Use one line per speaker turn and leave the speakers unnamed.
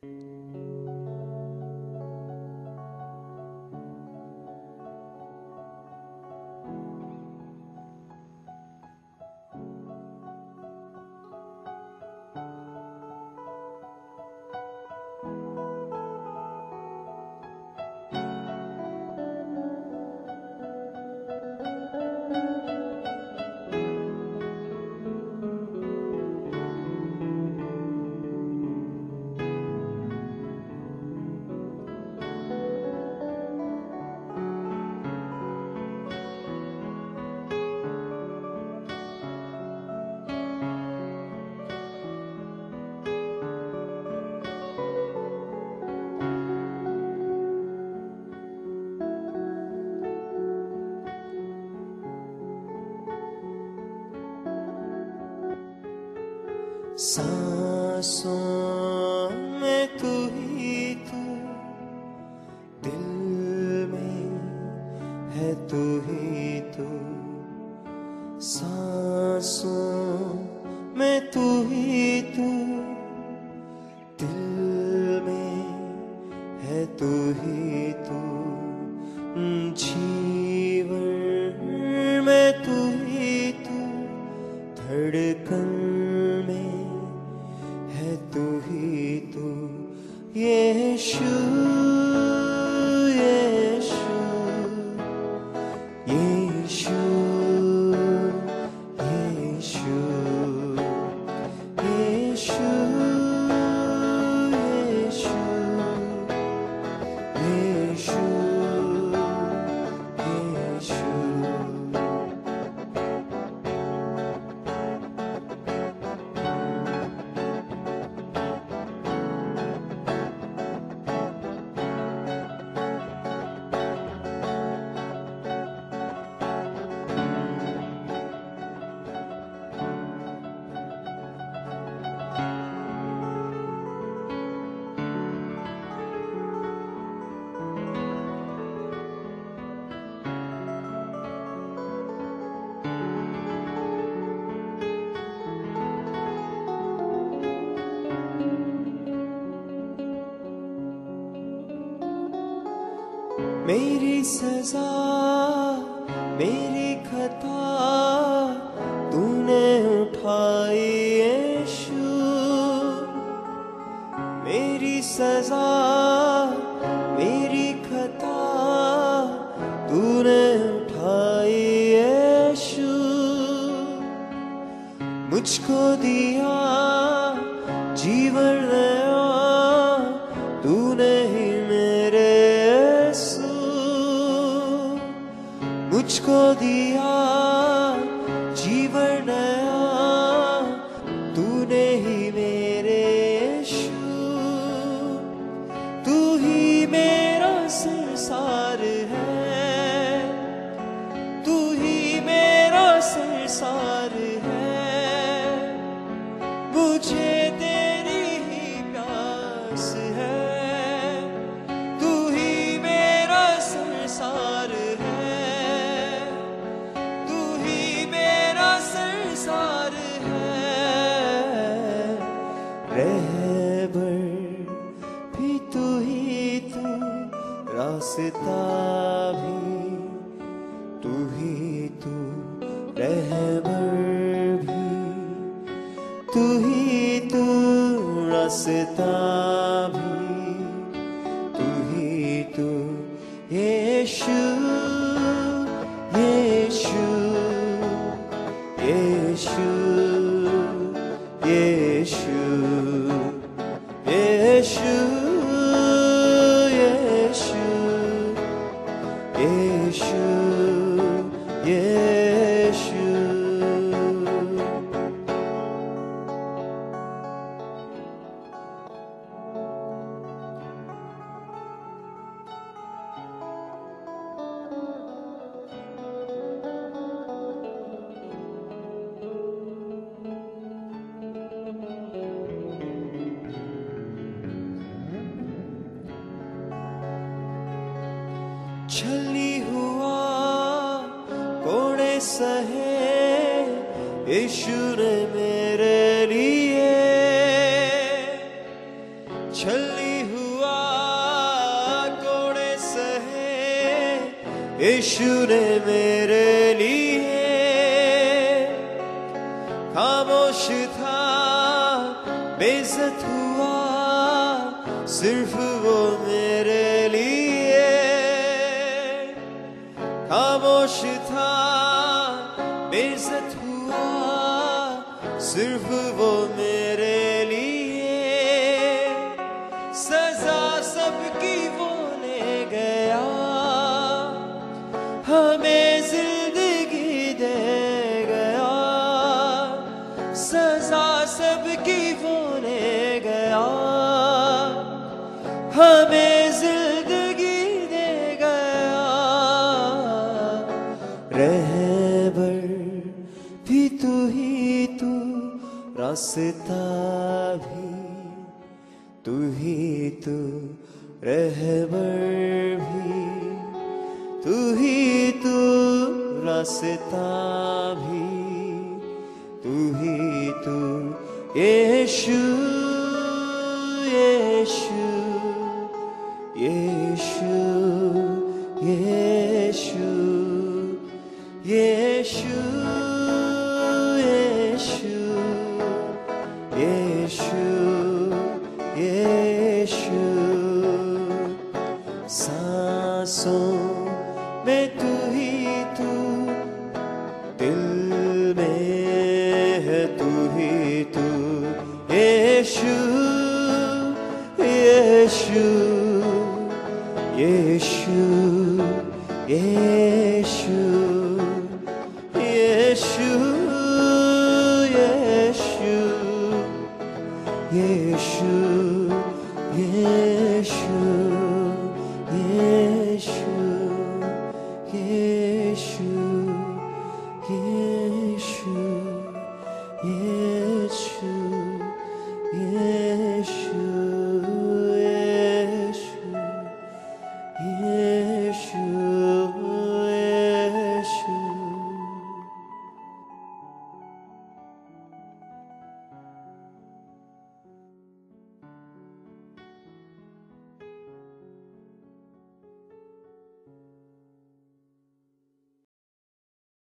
सांसों में तू ही तू, दिल में है तू ही तू। सांसों में तू ही तू, दिल में है तू ही तू। जीवन में तू ही तू, धड़कन तू ही तू। यीशु यीशु यीशु यीशु यीशु यीशु यीशु मेरी सजा मेरी खता तूने उठाई यीशु। मेरी सजा मेरी खता तूने उठाई यीशु। मुझको दिया जीवन नया तूने ही मेरे यीशु। मुझको दिया जीवन नया तूने ही मेरे यीशु। तू ही मेरा संसार है, तू ही मेरा संसार है। मुझे तेरी ही प्यास है, तू ही मेरा संसार है, तू ही मेरा संसार है। रहबर भी तू ही तू, रास्ता भी तू ही तू। रहबर भी तू ही तू, रास्ता भी तू ही तू। यीशु यीशु यीशु यीशु यीशु यीशु यीशु यीशु। छली हुआ कोड़े सहे यीशु ने मेरे लिए। छली हुआ कोड़े सहे यीशु ने मेरे लिए। खामोश था बेइज्जत हुआ सिर्फ वो मेरे लिए। खामोश था बेइज्जत हुआ सिर्फ वो मेरे लिए। सजा सबकी वो ले गया, हमें जिंदगी दे गया। सजा सबकी वो ले गया, हमें जिंदगी दे गया। रहबर भी तू ही तू, रास्ता भी तू ही तू, रहबर भी तू ही तू, रास्ता भी तू ही तू। यीशु यीशु यीशु यीशु यीशु यीशु यीशु। सांसों में तू ही तू, दिल में है तू ही तू। यीशु यीशु यीशु यीशु यीशु यीशु यीशु यीशु यीशु यीशु।